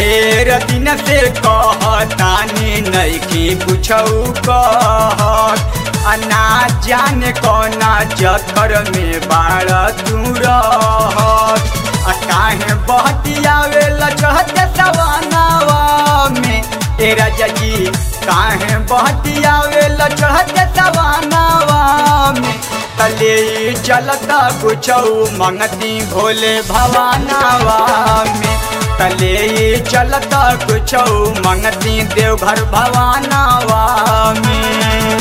ढेर दिन से कहतानी नइखी कुछऊ कहत ना जाने कौना चक्कर में बाड़ तू रहत काहे बहतियावे लचहते सवानावा में ए राजा जी काहे बहतियावे लचहते सवानावा में तले चलता कुछऊ मंगती भोले भवानावा में तले चलता कुछऊ मंगती देवघर भवानावा में।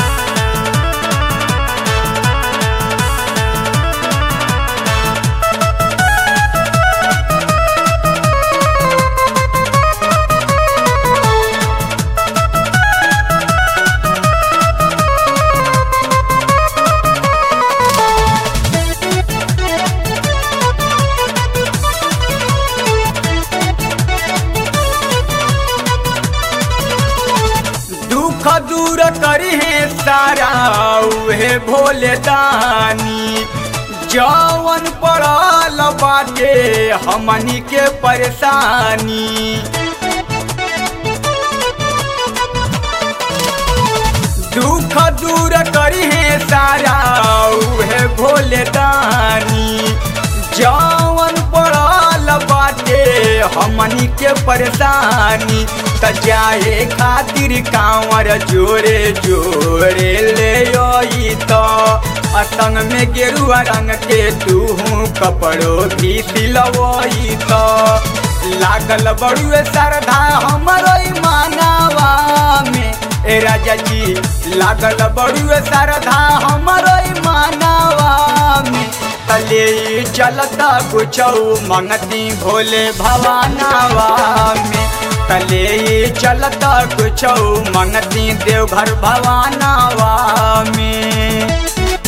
दूर करी है सारा उहे भोले दानी जवन पड़ल बाटे हमनी के परेशानी दुख दूर करी है सारा उहे भोले दानी जवन पड़ल बाटे हमनी के परेशानी त जाए खातिर कांवर जोरे जोरे ले आई तो असंग में गेरुआ रंग के तू कपड़ो भी सिलवई तो लागल बड़ुए श्रद्धा हमरो मानवा में ए राजा जी लागल बड़ुए श्रद्धा हमरो मानवा में तले चलता कुछऊ मंगती भोले भवानावा में तले चलता कुछऊ मंगती देवघर भवानावा में।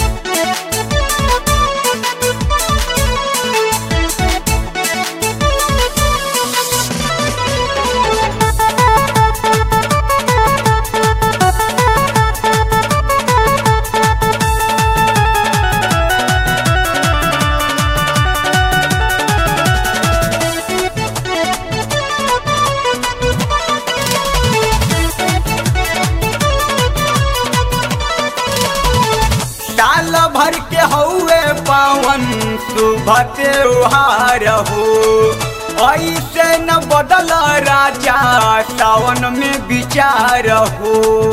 साल भर के हौवे पावन शुभ त्योहार हो ऐसे न बदल राजा सावन में विचार हो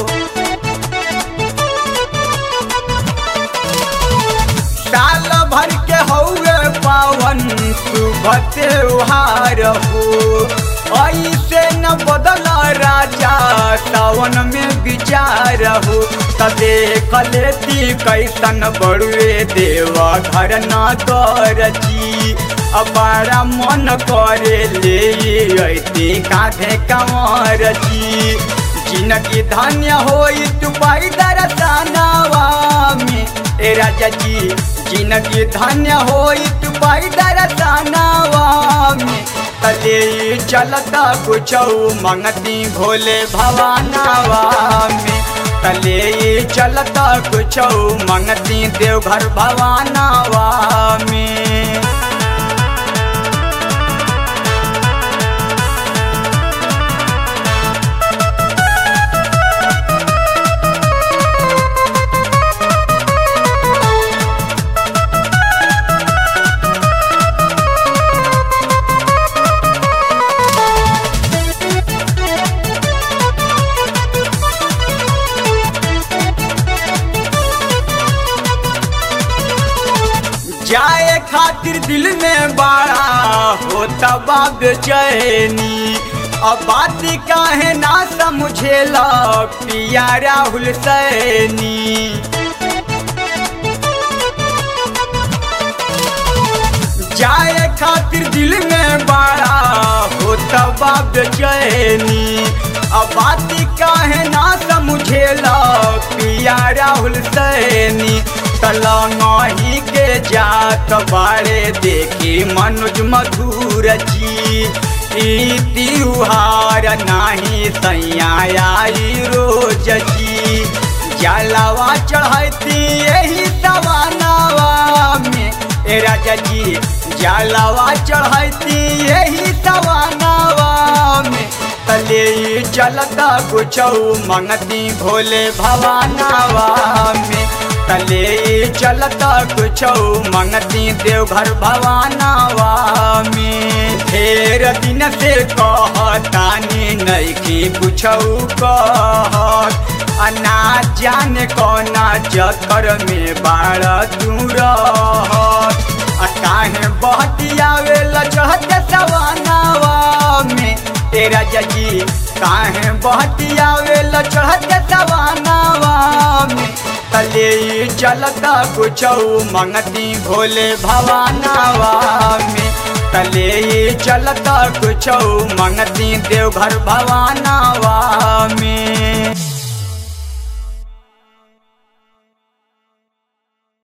साल भर के हौवे पावन शुभ त्योहार हो ऐसे न बदल राजा सावन में विचार हो देख लेती कैसन बड़ुए देवा घर न करची बड़ा मन करे ले अती कांधे कंवर जी जिनकी धन्य होई तू पाई दर्शनवा में ए राजा जी जिनकी धन्य होई तू पाई दर्शनवा में तले चलता कुछऊ मंगती भोले भवानावा में तले चलता कुछऊ मंगती देवघर भवानावा में। जाए खातिर दिल में बड़ा होता बेचैनी अब बात काहे ना समझेला पिया राहुल सैनी जाए खातिर दिल में बड़ा होता बेचैनी अब बात काहे ना समझेला पिया राहुल सैनी तलंगही के जात बारे देखी मनोज मधुर जी त्योहार नाही सैया आई रोज जी जलवा चढ़ती यही सवानावा में ए राजा जी जलवा चढ़ती यही सवानावा में चलता कुछ मंगती भोले भवानावा में, तले चलता कुछ मंगती देवघर भवानावा में। ढेर दिन से कहतानी नइखी कुछ कहत, ना जाने कौना चक्कर में बाड़ा तू रहत। काहे बहतियावे लचहते सवानावा में, तेरा जजी काहे बहतियावे लचहते सवानावा में। तले चलता कुछ मंगती भोले भवानावा में, तले चलता कुछ मंगती देवघर भवानावा में।